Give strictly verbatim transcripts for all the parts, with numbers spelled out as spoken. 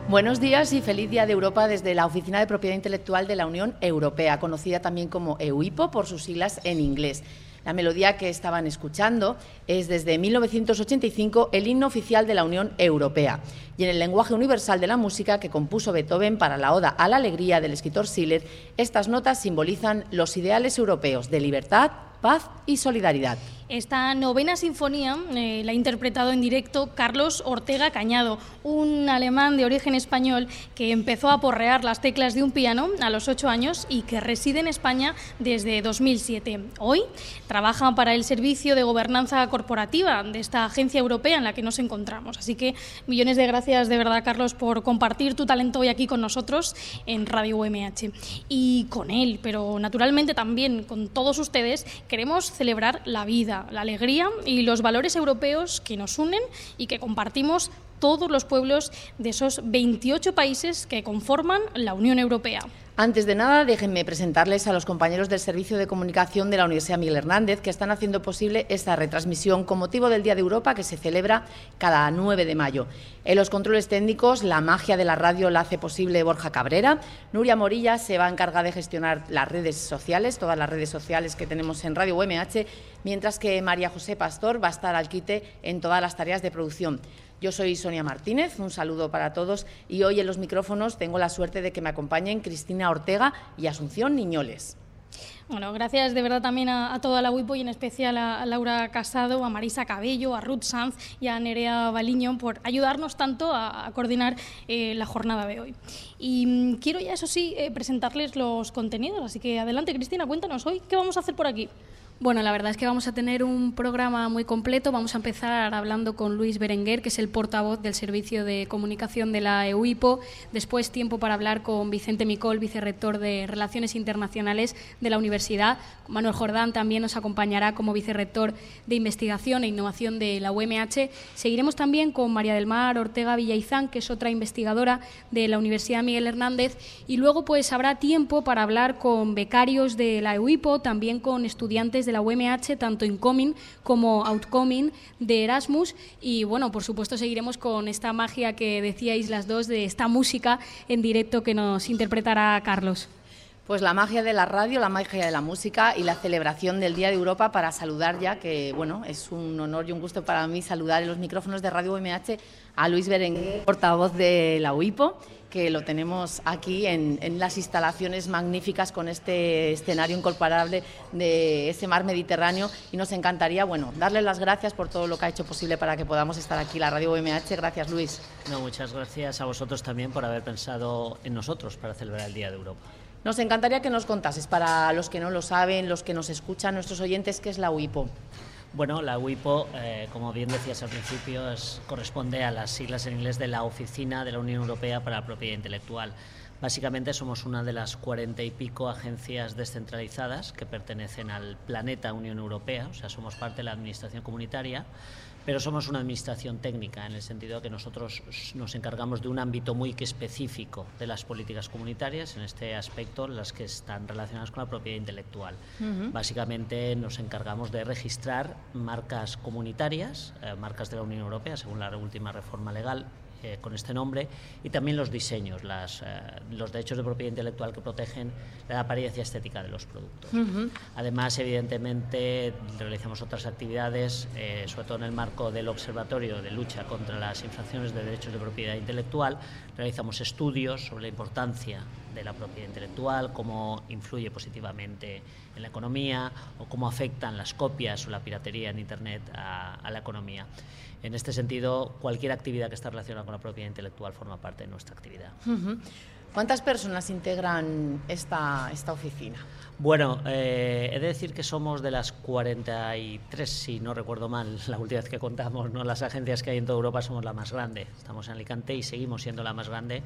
Buenos días y feliz Día de Europa desde la Oficina de Propiedad Intelectual de la Unión Europea, conocida también como EUIPO por sus siglas en inglés. La melodía que estaban escuchando es desde mil novecientos ochenta y cinco el himno oficial de la Unión Europea y en el lenguaje universal de la música que compuso Beethoven para la Oda a la Alegría del escritor Schiller, estas notas simbolizan los ideales europeos de libertad, paz y solidaridad. Esta novena sinfonía eh, la ha interpretado en directo Carlos Ortega Cañado, un alemán de origen español que empezó a porrear las teclas de un piano a los ocho años y que reside en España desde dos mil siete. Hoy trabaja para el Servicio de Gobernanza Corporativa de esta agencia europea en la que nos encontramos. Así que millones de gracias de verdad, Carlos, por compartir tu talento hoy aquí con nosotros en Radio U M H. Y con él, pero naturalmente también con todos ustedes, queremos celebrar la vida, la alegría y los valores europeos que nos unen y que compartimos todos los pueblos de esos veintiocho países que conforman la Unión Europea. Antes de nada, déjenme presentarles a los compañeros del Servicio de Comunicación de la Universidad Miguel Hernández que están haciendo posible esta retransmisión con motivo del Día de Europa que se celebra cada nueve de mayo. En los controles técnicos, la magia de la radio la hace posible Borja Cabrera. Nuria Morilla se va a encargar de gestionar las redes sociales, todas las redes sociales que tenemos en Radio U M H, mientras que María José Pastor va a estar al quite en todas las tareas de producción. Yo soy Sonia Martínez, un saludo para todos y hoy en los micrófonos tengo la suerte de que me acompañen Cristina Ortega y Asunción Niñoles. Bueno, gracias de verdad también a, a toda la UIPO y en especial a, a Laura Casado, a Marisa Cabello, a Ruth Sanz y a Nerea Baliño por ayudarnos tanto a, a coordinar eh, la jornada de hoy. Y mm, quiero ya, eso sí, eh, presentarles los contenidos, así que adelante, Cristina, cuéntanos hoy qué vamos a hacer por aquí. Bueno, la verdad es que vamos a tener un programa muy completo. Vamos a empezar hablando con Luis Berenguer, que es el portavoz del Servicio de Comunicación de la EUIPO. Después, tiempo para hablar con Vicente Micol, vicerrector de Relaciones Internacionales de la Universidad. Manuel Jordán también nos acompañará como vicerrector de Investigación e Innovación de la U M H. Seguiremos también con María del Mar Ortega Villaizán, que es otra investigadora de la Universidad Miguel Hernández. Y luego pues habrá tiempo para hablar con becarios de la EUIPO, también con estudiantes de de la U M H, tanto incoming como outcoming de Erasmus y bueno, por supuesto seguiremos con esta magia que decíais las dos de esta música en directo que nos interpretará Carlos. Pues la magia de la radio, la magia de la música y la celebración del Día de Europa para saludar ya, que bueno, es un honor y un gusto para mí saludar en los micrófonos de Radio U M H a Luis Berenguer, portavoz de la UIPO, que lo tenemos aquí en, en las instalaciones magníficas con este escenario incorporable de ese mar Mediterráneo y nos encantaría, bueno, darle las gracias por todo lo que ha hecho posible para que podamos estar aquí, la Radio U M H. Gracias, Luis. No, muchas gracias a vosotros también por haber pensado en nosotros para celebrar el Día de Europa. Nos encantaría que nos contases, para los que no lo saben, los que nos escuchan, nuestros oyentes, ¿qué es la UIPO? Bueno, la UIPO, eh, como bien decías al principio, es, corresponde a las siglas en inglés de la Oficina de la Unión Europea para la Propiedad Intelectual. Básicamente somos una de las cuarenta y pico agencias descentralizadas que pertenecen al planeta Unión Europea, o sea, somos parte de la administración comunitaria, pero somos una administración técnica en el sentido de que nosotros nos encargamos de un ámbito muy específico de las políticas comunitarias, en este aspecto las que están relacionadas con la propiedad intelectual. Uh-huh. Básicamente nos encargamos de registrar marcas comunitarias, eh, marcas de la Unión Europea, según la última reforma legal, Eh, con este nombre, y también los diseños, las, eh, los derechos de propiedad intelectual que protegen la apariencia estética de los productos. Uh-huh. Además, evidentemente, realizamos otras actividades, eh, sobre todo en el marco del Observatorio de Lucha contra las Infracciones de Derechos de Propiedad Intelectual. Realizamos estudios sobre la importancia de la propiedad intelectual, cómo influye positivamente en la economía o cómo afectan las copias o la piratería en Internet a, a la economía. En este sentido, cualquier actividad que está relacionada con la propiedad intelectual forma parte de nuestra actividad. Uh-huh. ¿Cuántas personas integran esta, esta oficina? Bueno, eh, he de decir que somos de las cuarenta y tres, si no recuerdo mal, la última vez que contamos, ¿no? Las agencias que hay en toda Europa somos la más grande. Estamos en Alicante y seguimos siendo la más grande.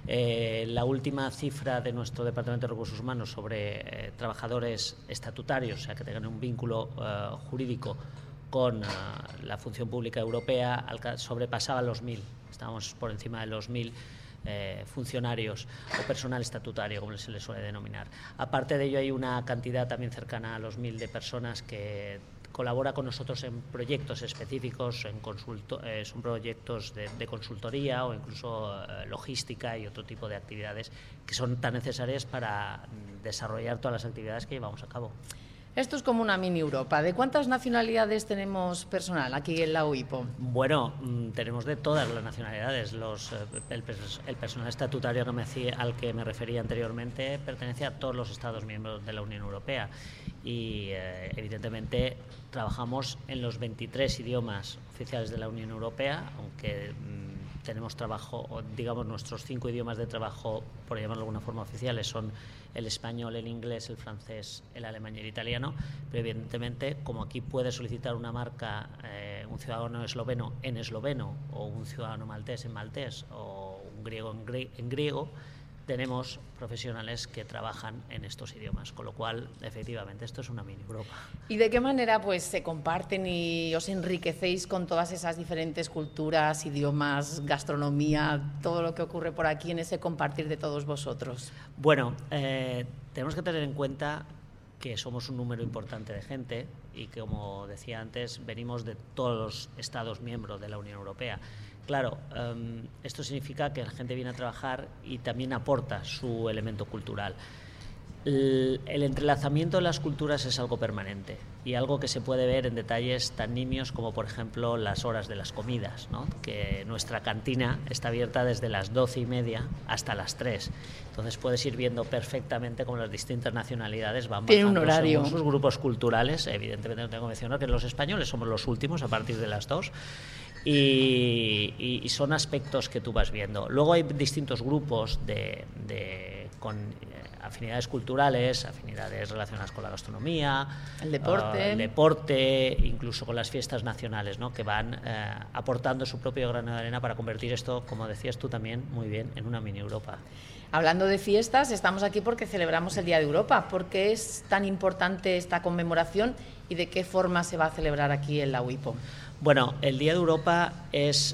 Eh, la última cifra de nuestro Departamento de Recursos Humanos sobre eh, trabajadores estatutarios, o sea, que tengan un vínculo eh, jurídico con uh, la función pública europea, sobrepasaba los mil. Estábamos por encima de los mil eh, funcionarios o personal estatutario, como se les suele denominar. Aparte de ello, hay una cantidad también cercana a los mil de personas que colabora con nosotros en proyectos específicos, en consulto, eh, son proyectos de, de consultoría o incluso eh, logística y otro tipo de actividades que son tan necesarias para desarrollar todas las actividades que llevamos a cabo. Esto es como una mini Europa. ¿De cuántas nacionalidades tenemos personal aquí en la U I P O? Bueno, tenemos de todas las nacionalidades. Los, el, el personal estatutario que me, al que me refería anteriormente pertenece a todos los Estados miembros de la Unión Europea y eh, evidentemente trabajamos en los veintitrés idiomas oficiales de la Unión Europea, aunque mmm, tenemos trabajo, o digamos nuestros cinco idiomas de trabajo, por llamarlo de alguna forma oficiales, son el español, el inglés, el francés, el alemán y el italiano, pero evidentemente como aquí puede solicitar una marca eh, un ciudadano esloveno en esloveno o un ciudadano maltés en maltés o un griego en, grie en griego, tenemos profesionales que trabajan en estos idiomas, con lo cual, efectivamente, esto es una mini Europa. ¿Y de qué manera pues se comparten y os enriquecéis con todas esas diferentes culturas, idiomas, gastronomía, todo lo que ocurre por aquí en ese compartir de todos vosotros? Bueno, eh, tenemos que tener en cuenta que somos un número importante de gente y que, como decía antes, venimos de todos los Estados miembros de la Unión Europea. Claro, um, esto significa que la gente viene a trabajar y también aporta su elemento cultural. El, el entrelazamiento de las culturas es algo permanente y algo que se puede ver en detalles tan nimios como, por ejemplo, las horas de las comidas, ¿no? Que nuestra cantina está abierta desde las doce y media hasta las tres. Entonces puedes ir viendo perfectamente cómo las distintas nacionalidades van Tiene bajando un horario. según sus grupos culturales. Evidentemente no tengo que mencionar que los españoles somos los últimos a partir de las dos. Y, y, y son aspectos que tú vas viendo. Luego hay distintos grupos de, de, con eh, afinidades culturales, afinidades relacionadas con la gastronomía, el deporte, uh, el deporte, incluso con las fiestas nacionales, ¿no? Que van eh, aportando su propio grano de arena para convertir esto, como decías tú también muy bien, en una mini Europa. Hablando de fiestas, estamos aquí porque celebramos el Día de Europa. ¿Por qué es tan importante esta conmemoración y de qué forma se va a celebrar aquí en la U I P O? Bueno, el Día de Europa es,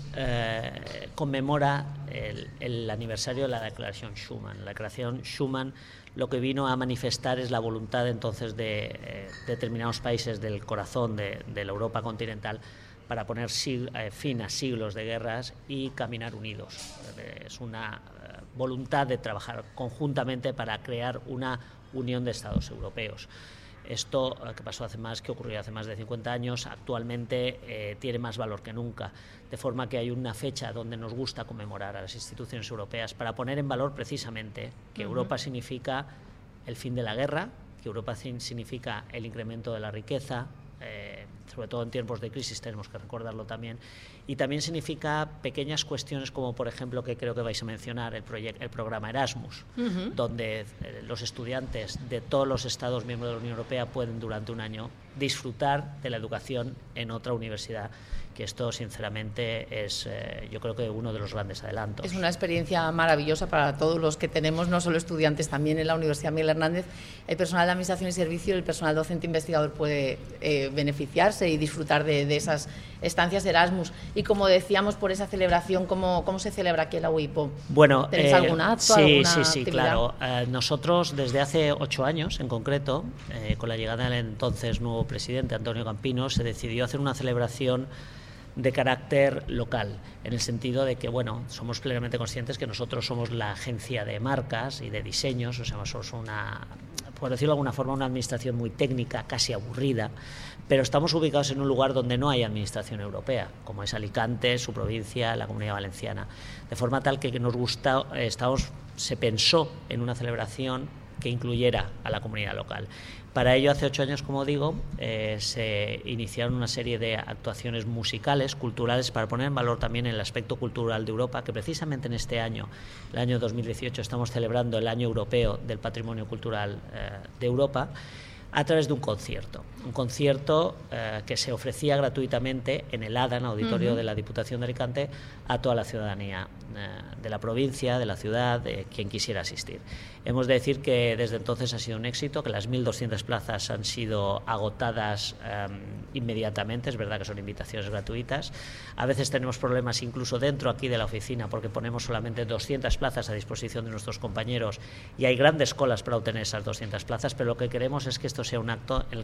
eh, conmemora el, el aniversario de la Declaración Schuman. La Declaración Schuman lo que vino a manifestar es la voluntad entonces de eh, determinados países del corazón de, de la Europa continental para poner sig eh, fin a siglos de guerras y caminar unidos. Es una eh, voluntad de trabajar conjuntamente para crear una unión de Estados europeos. Esto, que pasó hace más, que ocurrió hace más de cincuenta años, actualmente eh, tiene más valor que nunca, de forma que hay una fecha donde nos gusta conmemorar a las instituciones europeas para poner en valor precisamente que uh-huh. Europa significa el fin de la guerra, que Europa significa el incremento de la riqueza, eh, sobre todo en tiempos de crisis tenemos que recordarlo también, y también significa pequeñas cuestiones como, por ejemplo, que creo que vais a mencionar, el, el programa Erasmus, uh-huh. donde eh, los estudiantes de todos los Estados miembros de la Unión Europea pueden durante un año disfrutar de la educación en otra universidad, que esto sinceramente es eh, yo creo que uno de los grandes adelantos. Es una experiencia maravillosa para todos los que tenemos, no solo estudiantes, también en la Universidad Miguel Hernández, el personal de Administración y Servicio, el personal docente investigador puede eh, beneficiarse y disfrutar de, de esas estancias de Erasmus. Y como decíamos, por esa celebración, ¿cómo, cómo se celebra aquí en la U I P O? Bueno, ¿tenéis eh, algún acto, sí, alguna sí, sí, actividad? claro. Eh, nosotros desde hace ocho años, en concreto, eh, con la llegada del entonces nuevo presidente, Antonio Campino, se decidió hacer una celebración de carácter local, en el sentido de que, bueno, somos plenamente conscientes que nosotros somos la agencia de marcas y de diseños, o sea, somos una, por decirlo de alguna forma, una administración muy técnica, casi aburrida, pero estamos ubicados en un lugar donde no hay administración europea, como es Alicante, su provincia, la Comunidad Valenciana, de forma tal que nos gusta, eh, estamos, se pensó en una celebración que incluyera a la comunidad local. Para ello, hace ocho años, como digo, eh, se iniciaron una serie de actuaciones musicales, culturales, para poner en valor también el aspecto cultural de Europa, que precisamente en este año, el año dos mil dieciocho, estamos celebrando el Año Europeo del Patrimonio Cultural eh, de Europa, a través de un concierto. Un concierto eh, que se ofrecía gratuitamente en el ADAN, Auditorio uh-huh. de la Diputación de Alicante, a toda la ciudadanía eh, de la provincia, de la ciudad, de quien quisiera asistir. Hemos de decir que desde entonces ha sido un éxito, que las mil doscientas plazas han sido agotadas eh, inmediatamente. Es verdad que son invitaciones gratuitas. A veces tenemos problemas incluso dentro aquí de la oficina porque ponemos solamente doscientas plazas a disposición de nuestros compañeros y hay grandes colas para obtener esas doscientas plazas, pero lo que queremos es que esto sea un acto en el que los ciudadanos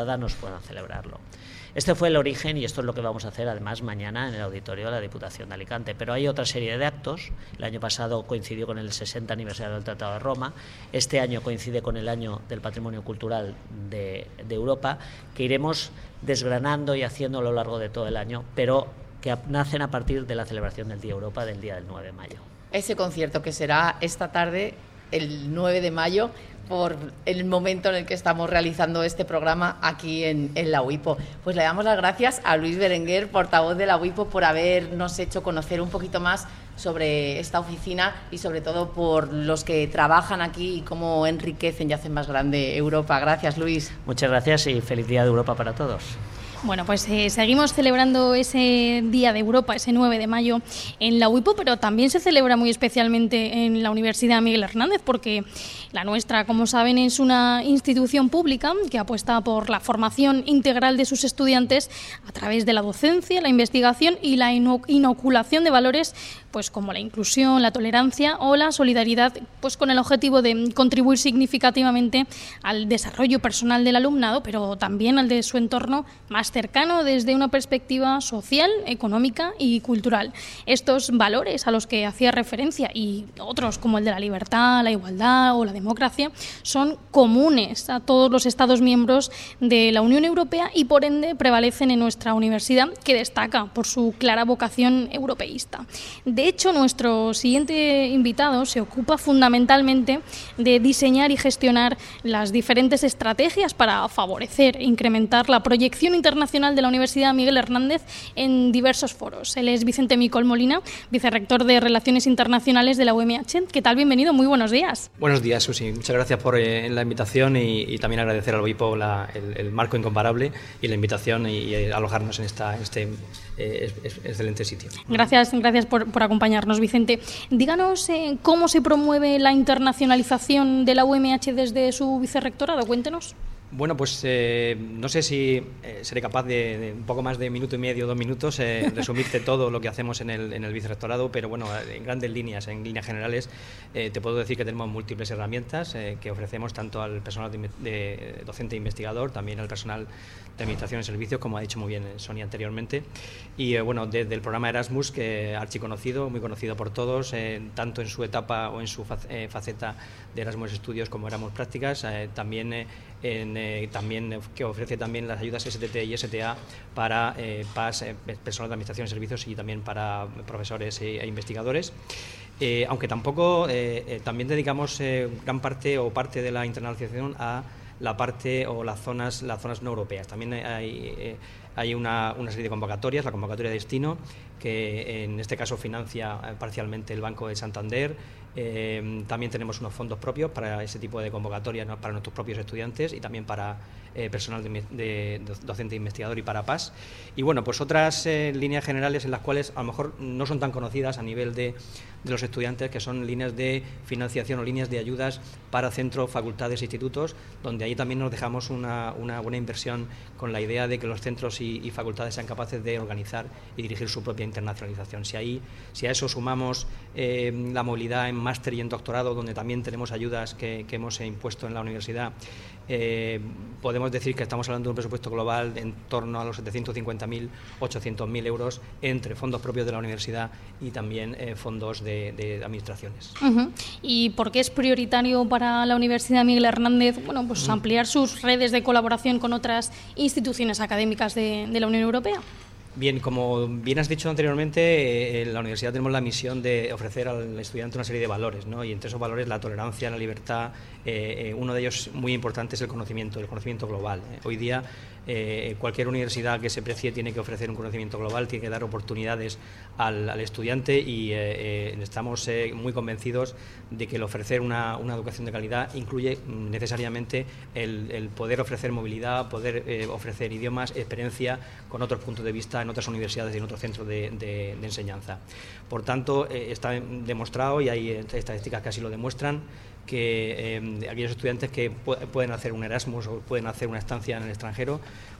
ciudadanos puedan celebrarlo. Este fue el origen y esto es lo que vamos a hacer además mañana en el auditorio de la Diputación de Alicante. Pero hay otra serie de actos. El año pasado coincidió con el sesenta aniversario del Tratado de Roma. Este año coincide con el año del Patrimonio Cultural de, de Europa, que iremos desgranando y haciendo a lo largo de todo el año, pero que nacen a partir de la celebración del Día Europa, del día del nueve de mayo. Ese concierto que será esta tarde, el nueve de mayo, por el momento en el que estamos realizando este programa aquí en, en la UIPO. Pues le damos las gracias a Luis Berenguer, portavoz de la UIPO, por habernos hecho conocer un poquito más sobre esta oficina y sobre todo por los que trabajan aquí y cómo enriquecen y hacen más grande Europa. Gracias, Luis. Muchas gracias y feliz Día de Europa para todos. Bueno, pues eh, seguimos celebrando ese Día de Europa, ese nueve de mayo, en la UIPO, pero también se celebra muy especialmente en la Universidad Miguel Hernández, porque la nuestra, como saben, es una institución pública que apuesta por la formación integral de sus estudiantes a través de la docencia, la investigación y la inoculación de valores pues como la inclusión, la tolerancia o la solidaridad, pues con el objetivo de contribuir significativamente al desarrollo personal del alumnado, pero también al de su entorno más cercano desde una perspectiva social, económica y cultural. Estos valores a los que hacía referencia y otros como el de la libertad, la igualdad o la democracia son comunes a todos los Estados miembros de la Unión Europea y por ende prevalecen en nuestra universidad, que destaca por su clara vocación europeísta. De hecho, nuestro siguiente invitado se ocupa fundamentalmente de diseñar y gestionar las diferentes estrategias para favorecer e incrementar la proyección internacional de la Universidad Miguel Hernández en diversos foros. Él es Vicente Micol Molina, vicerrector de Relaciones Internacionales de la U M H. ¿Qué tal? Bienvenido, muy buenos días. Buenos días, Susi. Muchas gracias por eh, la invitación y, y también agradecer al UIPO la, el, el marco incomparable y la invitación y, y alojarnos en, esta, en este eh, es, es excelente sitio. Gracias, gracias por, por acompañarnos, Vicente. Díganos eh, cómo se promueve la internacionalización de la U M H desde su vicerrectorado. Cuéntenos. Bueno, pues eh, no sé si eh, seré capaz de, de un poco más de minuto y medio, dos minutos, eh, resumirte todo lo que hacemos en el, en el vicerrectorado, pero bueno, en grandes líneas, en líneas generales, eh, te puedo decir que tenemos múltiples herramientas eh, que ofrecemos tanto al personal de, de docente e investigador, también al personal de administración y servicios, como ha dicho muy bien Sonia anteriormente. Y eh, bueno, desde el programa Erasmus, que archiconocido, muy conocido por todos, eh, tanto en su etapa o en su faceta de Erasmus Estudios como Erasmus Prácticas, eh, también eh, en, eh, también que ofrece también las ayudas S T T y S T A para eh, P A S, eh, personal de administración y servicios, y también para profesores e, e investigadores. Eh, aunque tampoco eh, eh, también dedicamos eh, gran parte o parte de la internacionalización a la parte o las zonas las zonas no europeas. También hay, eh, hay una, una serie de convocatorias, la convocatoria de destino, que en este caso financia parcialmente el Banco de Santander. Eh, también tenemos unos fondos propios para ese tipo de convocatorias, ¿no?, para nuestros propios estudiantes y también para eh, personal de, de, de docente e investigador y para P A S. Y bueno, pues otras eh, líneas generales en las cuales a lo mejor no son tan conocidas a nivel de, de los estudiantes, que son líneas de financiación o líneas de ayudas para centros, facultades e institutos, donde ahí también nos dejamos una, una buena inversión con la idea de que los centros y, y facultades sean capaces de organizar y dirigir su propia internacionalización. Si, ahí, si a eso sumamos eh, la movilidad en máster y en doctorado, donde también tenemos ayudas que, que hemos impuesto en la universidad, eh, podemos decir que estamos hablando de un presupuesto global en torno a los setecientos cincuenta mil, ochocientos mil euros entre fondos propios de la universidad y también eh, fondos de, de administraciones. Uh-huh. ¿Y por qué es prioritario para la Universidad Miguel Hernández bueno, pues uh-huh. ampliar sus redes de colaboración con otras instituciones académicas de, de la Unión Europea? Bien, como bien has dicho anteriormente, eh, en la universidad tenemos la misión de ofrecer al estudiante una serie de valores, ¿no? Y entre esos valores la tolerancia, la libertad, eh, eh, uno de ellos muy importante es el conocimiento, el conocimiento global. ¿eh? Hoy día eh, cualquier universidad que se precie tiene que ofrecer un conocimiento global, tiene que dar oportunidades al, al estudiante y eh, eh, estamos eh, muy convencidos de que el ofrecer una, una educación de calidad incluye necesariamente el, el poder ofrecer movilidad, poder eh, ofrecer idiomas, experiencia con otros puntos de vista en otras universidades y en otros centros de, de, de enseñanza. Por tanto, eh, está demostrado, y hay estadísticas que así lo demuestran, que eh, aquellos estudiantes que pu pueden hacer un Erasmus o pueden hacer una estancia en el extranjero,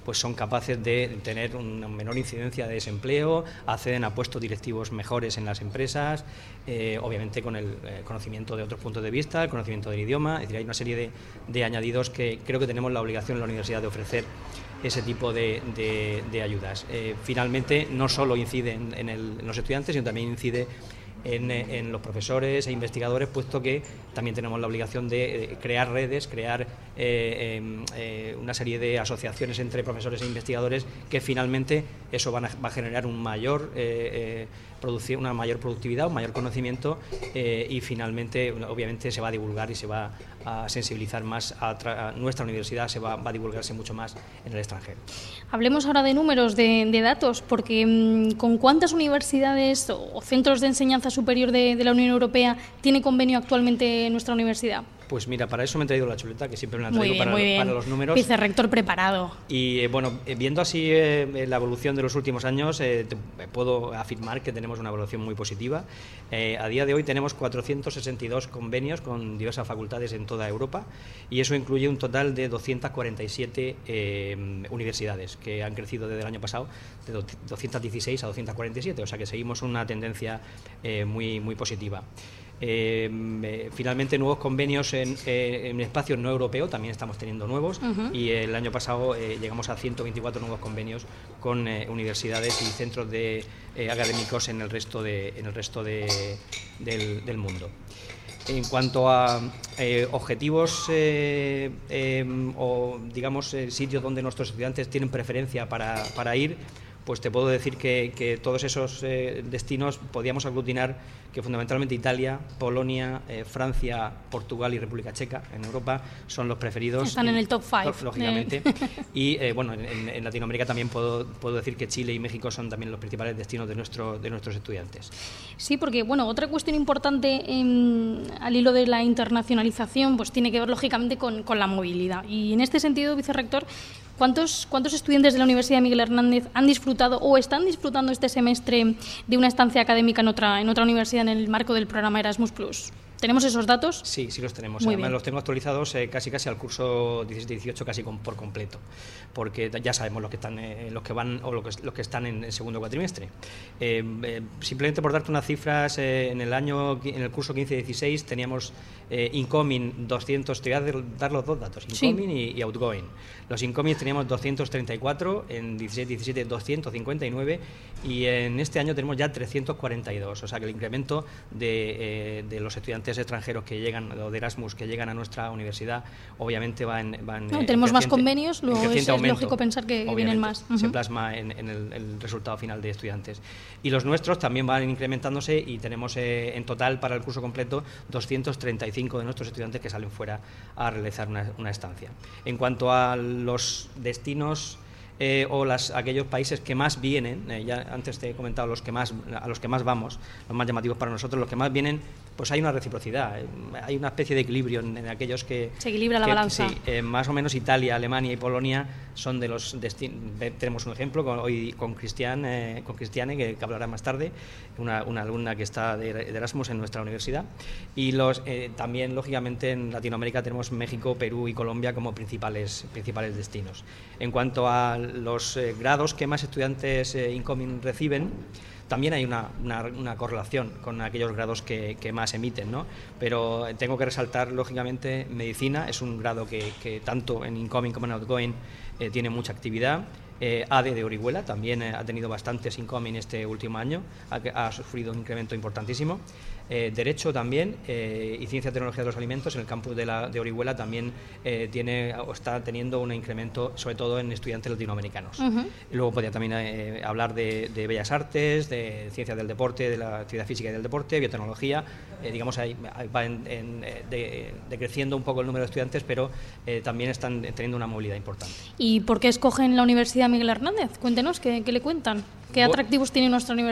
pues son capaces de tener una menor incidencia de desempleo, acceden a puestos directivos mejores en las empresas, eh, obviamente con el eh, conocimiento de otros puntos de vista, el conocimiento del idioma. Es decir, hay una serie de, de añadidos que creo que tenemos la obligación en la universidad de ofrecer ese tipo de, de, de ayudas. Eh, finalmente, no solo incide en, en, el, en los estudiantes, sino también incide En, en los profesores e investigadores, puesto que también tenemos la obligación de crear redes, crear eh, eh, una serie de asociaciones entre profesores e investigadores, que finalmente eso van a, va a generar un mayor, eh, eh, una mayor productividad, un mayor conocimiento eh, y finalmente, obviamente, se va a divulgar y se va a sensibilizar más a, a nuestra universidad, se va, va a divulgarse mucho más en el extranjero. Hablemos ahora de números, de, de datos, porque mmm, ¿con cuántas universidades o centros de enseñanza superior de, de la Unión Europea tiene convenio actualmente nuestra universidad? Pues mira, para eso me he traído la chuleta, que siempre me la muy traigo bien, para, muy bien. para los números. Vicerrector preparado. Y eh, bueno, eh, viendo así eh, la evolución de los últimos años, eh, te, puedo afirmar que tenemos una evolución muy positiva. Eh, a día de hoy tenemos cuatrocientos sesenta y dos convenios con diversas facultades en toda Europa, y eso incluye un total de doscientas cuarenta y siete eh, universidades, que han crecido desde el año pasado de doscientas dieciséis a doscientas cuarenta y siete, o sea que seguimos una tendencia eh, muy, muy positiva. Eh, eh, finalmente, nuevos convenios en, eh, en espacios no europeos, también estamos teniendo nuevos, uh-huh. y el año pasado eh, llegamos a ciento veinticuatro nuevos convenios con eh, universidades y centros de, eh, académicos en el resto, de, en el resto de, del, del mundo. En cuanto a eh, objetivos eh, eh, o, digamos, eh, sitios donde nuestros estudiantes tienen preferencia para, para ir, pues te puedo decir que, que todos esos eh, destinos podíamos aglutinar que fundamentalmente Italia, Polonia, eh, Francia, Portugal y República Checa en Europa son los preferidos. Están y, en el top five. Lógicamente. Eh. Y eh, bueno, en, en Latinoamérica también puedo, puedo decir que Chile y México son también los principales destinos de, nuestro, de nuestros estudiantes. Sí, porque bueno, otra cuestión importante eh, al hilo de la internacionalización pues tiene que ver lógicamente con, con la movilidad. Y en este sentido, vicerrector, ¿Cuántos, ¿Cuántos estudiantes de la Universidad Miguel Hernández han disfrutado o están disfrutando este semestre de una estancia académica en otra, en otra universidad en el marco del programa Erasmus plus? ¿Tenemos esos datos? Sí, sí los tenemos. Muy Además bien. Los tengo actualizados eh, casi casi al curso diecisiete dieciocho casi con, por completo, porque ya sabemos los que están, eh, los que van o los que, los que están en el segundo cuatrimestre. Eh, eh, simplemente por darte unas cifras, eh, en el año en el curso quince dieciséis teníamos eh, incoming doscientos, te voy a dar los dos datos, incoming sí. y, y outgoing. Los incoming teníamos doscientos treinta y cuatro, en dieciséis diecisiete doscientos cincuenta y nueve y en este año tenemos ya trescientos cuarenta y dos, o sea que el incremento de, eh, de los estudiantes extranjeros que llegan, o de Erasmus que llegan a nuestra universidad, obviamente va en, va en no, tenemos en más convenios, luego es, es lógico pensar que vienen más. Uh-huh. Se plasma en, en el, el resultado final de estudiantes. Y los nuestros también van incrementándose y tenemos eh, en total para el curso completo doscientos treinta y cinco de nuestros estudiantes que salen fuera a realizar una, una estancia. En cuanto a los destinos Eh, o las, aquellos países que más vienen, eh, ya antes te he comentado los que más, a los que más vamos, los más llamativos para nosotros, los que más vienen, pues hay una reciprocidad, eh, hay una especie de equilibrio en, en aquellos que... Se equilibra la que, balanza. Sí, eh, más o menos Italia, Alemania y Polonia son de los destinos. Tenemos un ejemplo con, hoy con Cristian, eh, con Cristiane, que, que hablará más tarde, una, una alumna que está de, de Erasmus en nuestra universidad, y los eh, también, lógicamente, en Latinoamérica tenemos México, Perú y Colombia como principales, principales destinos. En cuanto a los eh, grados que más estudiantes eh, incoming reciben, también hay una, una, una correlación con aquellos grados que, que más emiten, ¿no? Pero tengo que resaltar, lógicamente, medicina es un grado que, que tanto en incoming como en outgoing eh, tiene mucha actividad. Eh, A D E de Orihuela también eh, ha tenido bastantes incoming este último año, ha, ha sufrido un incremento importantísimo. Eh, Derecho también eh, y Ciencia y Tecnología de los Alimentos en el campus de, la, de Orihuela también eh, tiene o está teniendo un incremento, sobre todo en estudiantes latinoamericanos. Uh-huh. Y luego podría también eh, hablar de, de Bellas Artes, de Ciencias del Deporte, de la Actividad Física y del Deporte, Biotecnología. Eh, digamos, ahí va en, en, de, decreciendo un poco el número de estudiantes, pero eh, también están teniendo una movilidad importante. ¿Y por qué escogen la Universidad Miguel Hernández? Cuéntenos, ¿qué, qué le cuentan? ¿Qué atractivos tiene nuestra universidad?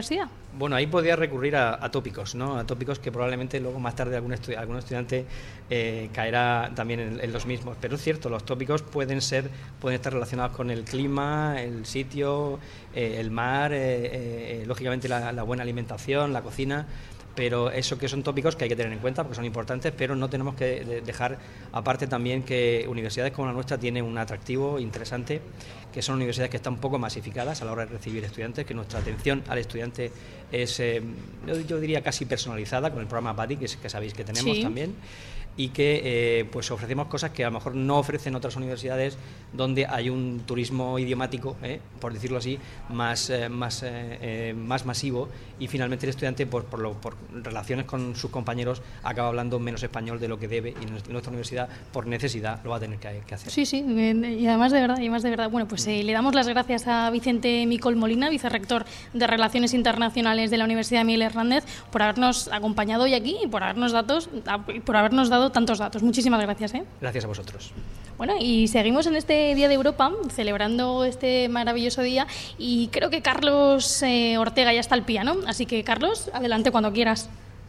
Bueno, ahí podría recurrir a, a tópicos, ¿no? A tópicos que probablemente luego más tarde algún, estu algún estudiante eh, caerá también en, en los mismos. Pero es cierto, los tópicos pueden ser, pueden estar relacionados con el clima, el sitio, eh, el mar, eh, eh, lógicamente la, la buena alimentación, la cocina. Pero eso que son tópicos que hay que tener en cuenta porque son importantes, pero no tenemos que dejar aparte también que universidades como la nuestra tienen un atractivo interesante, que son universidades que están un poco masificadas a la hora de recibir estudiantes, que nuestra atención al estudiante es, eh, yo, yo diría, casi personalizada con el programa Buddy, que, que sabéis que tenemos sí. también, y que eh, pues ofrecemos cosas que a lo mejor no ofrecen otras universidades donde hay un turismo idiomático, eh, por decirlo así, más, eh, más, eh, eh, más masivo, y finalmente el estudiante por, por, lo, por relaciones con sus compañeros acaba hablando menos español de lo que debe, y nuestra universidad por necesidad lo va a tener que, que hacer. Sí, sí, y además de verdad, y además de verdad. Bueno, pues eh, le damos las gracias a Vicente Micol Molina, vicerrector de Relaciones Internacionales de la Universidad Miguel Hernández, por habernos acompañado hoy aquí y por habernos datos, por habernos dado tantos datos. Muchísimas gracias. ¿eh? Gracias a vosotros. Bueno, y seguimos en este Día de Europa, celebrando este maravilloso día, y creo que Carlos eh, Ortega ya está al piano, así que Carlos, adelante cuando quieras.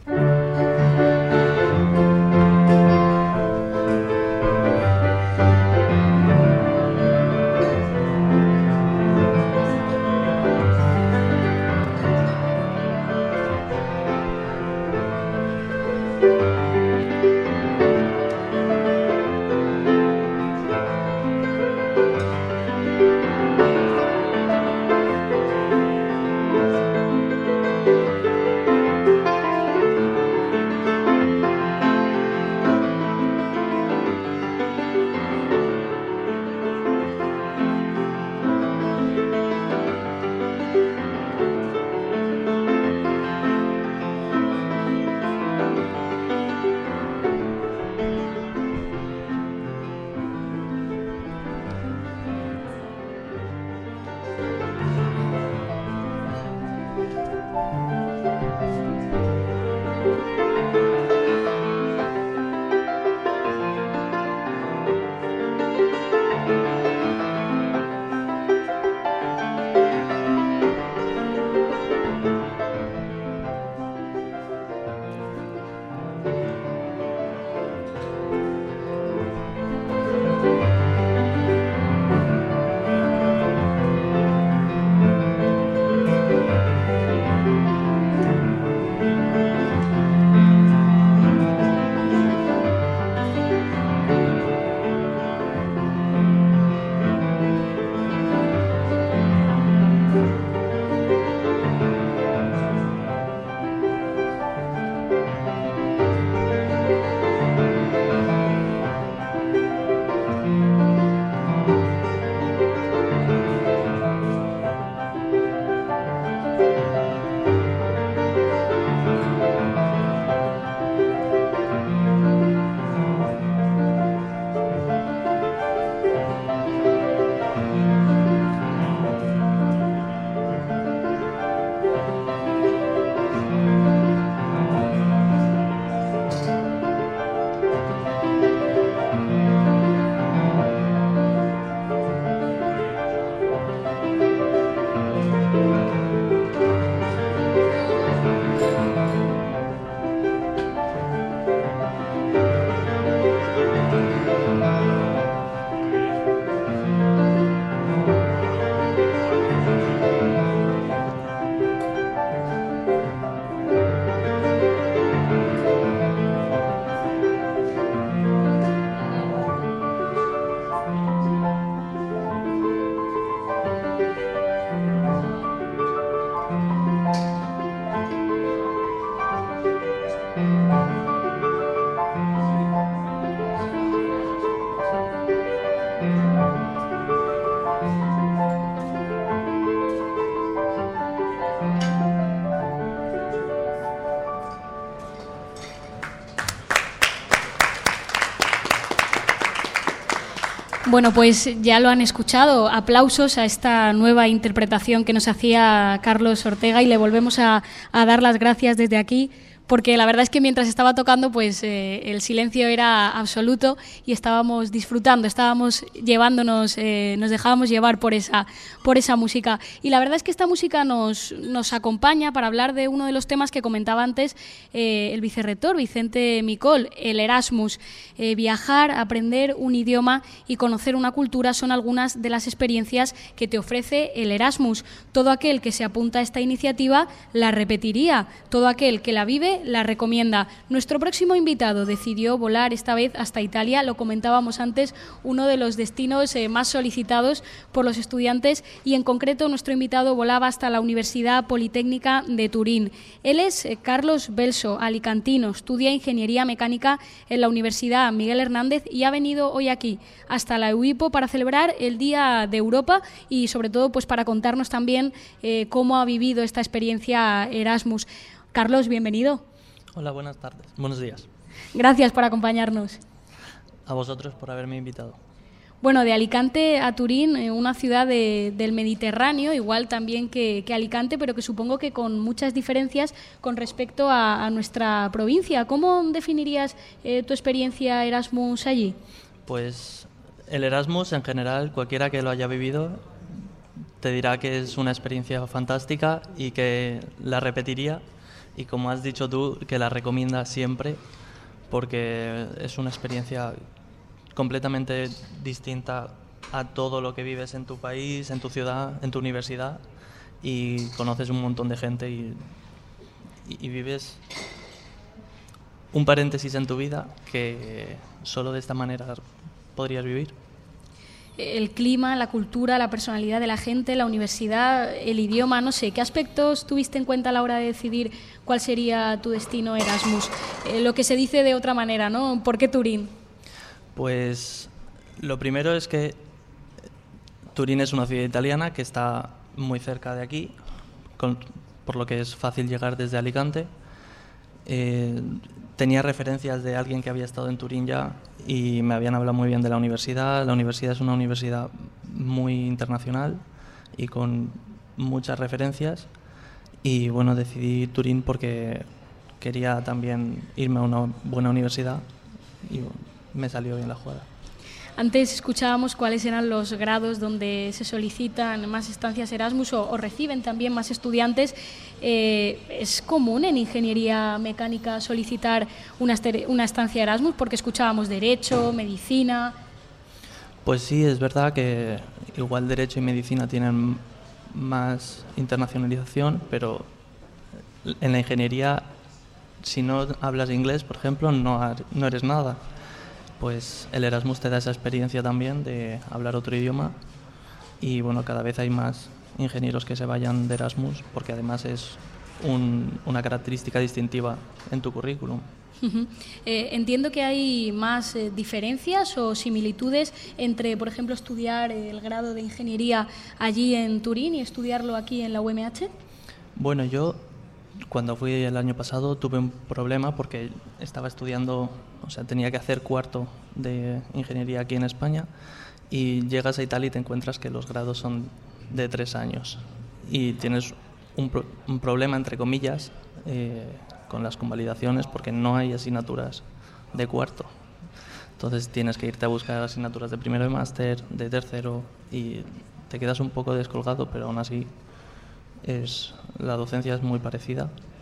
Bueno, pues ya lo han escuchado. Aplausos a esta nueva interpretación que nos hacía Carlos Ortega y le volvemos a, a dar las gracias desde aquí porque la verdad es que mientras estaba tocando, pues eh, el silencio era absoluto y estábamos disfrutando, estábamos llevándonos, eh, nos dejábamos llevar por esa, por esa música. Y la verdad es que esta música nos, nos acompaña para hablar de uno de los temas que comentaba antes eh, el vicerrector Vicente Micol, el Erasmus. Eh, viajar, aprender un idioma y conocer una cultura son algunas de las experiencias que te ofrece el Erasmus. Todo aquel que se apunta a esta iniciativa la repetiría, todo aquel que la vive la recomienda. Nuestro próximo invitado decidió volar esta vez hasta Italia, lo comentábamos antes, uno de los destinos eh, más solicitados por los estudiantes, y en concreto nuestro invitado volaba hasta la Universidad Politécnica de Turín. Él es eh, Carlos Belso, alicantino, estudia Ingeniería Mecánica en la Universidad Miguel Hernández y ha venido hoy aquí hasta la EUIPO para celebrar el Día de Europa y sobre todo pues para contarnos también eh, cómo ha vivido esta experiencia Erasmus. Carlos, bienvenido. Hola, buenas tardes. Buenos días. Gracias por acompañarnos. A vosotros por haberme invitado. Bueno, de Alicante a Turín, eh, una ciudad de, del Mediterráneo, igual también que, que Alicante, pero que supongo que con muchas diferencias con respecto a, a nuestra provincia. ¿Cómo definirías eh, tu experiencia Erasmus allí? Pues el Erasmus en general, cualquiera que lo haya vivido, te dirá que es una experiencia fantástica y que la repetiría. Y como has dicho tú, que la recomienda siempre, porque es una experiencia completamente distinta a todo lo que vives en tu país, en tu ciudad, en tu universidad, y conoces un montón de gente y, y, y vives un paréntesis en tu vida que solo de esta manera podrías vivir. El clima, la cultura, la personalidad de la gente, la universidad, el idioma, no sé, ¿qué aspectos tuviste en cuenta a la hora de decidir cuál sería tu destino Erasmus? Eh, lo que se dice de otra manera, ¿no? ¿Por qué Turín? Pues lo primero es que Turín es una ciudad italiana que está muy cerca de aquí, con, por lo que es fácil llegar desde Alicante. Eh, tenía referencias de alguien que había estado en Turín ya y me habían hablado muy bien de la universidad. La universidad es una universidad muy internacional y con muchas referencias. Y bueno, decidí Turín porque quería también irme a una buena universidad y me salió bien la jugada. Antes escuchábamos cuáles eran los grados donde se solicitan más estancias Erasmus o, o reciben también más estudiantes. Eh, ¿Es común en ingeniería mecánica solicitar una, una estancia Erasmus? Porque escuchábamos Derecho, Medicina. Pues sí, es verdad que igual Derecho y Medicina tienen más internacionalización, pero en la ingeniería, si no hablas inglés, por ejemplo, no, no eres nada. Pues el Erasmus te da esa experiencia también de hablar otro idioma y bueno, cada vez hay más ingenieros que se vayan de Erasmus porque además es un, una característica distintiva en tu currículum. Uh-huh. Eh, entiendo que hay más eh, diferencias o similitudes entre, por ejemplo, estudiar el grado de ingeniería allí en Turín y estudiarlo aquí en la U M H. Bueno, yo cuando fui el año pasado tuve un problema porque estaba estudiando, o sea, tenía que hacer cuarto de ingeniería aquí en España y llegas a Italia y te encuentras que los grados son de tres años y tienes un, pro- un problema, entre comillas, eh, con las convalidaciones porque no hay asignaturas de cuarto. Entonces tienes que irte a buscar asignaturas de primero de máster, de tercero y te quedas un poco descolgado, pero aún así es, la docencia es muy parecida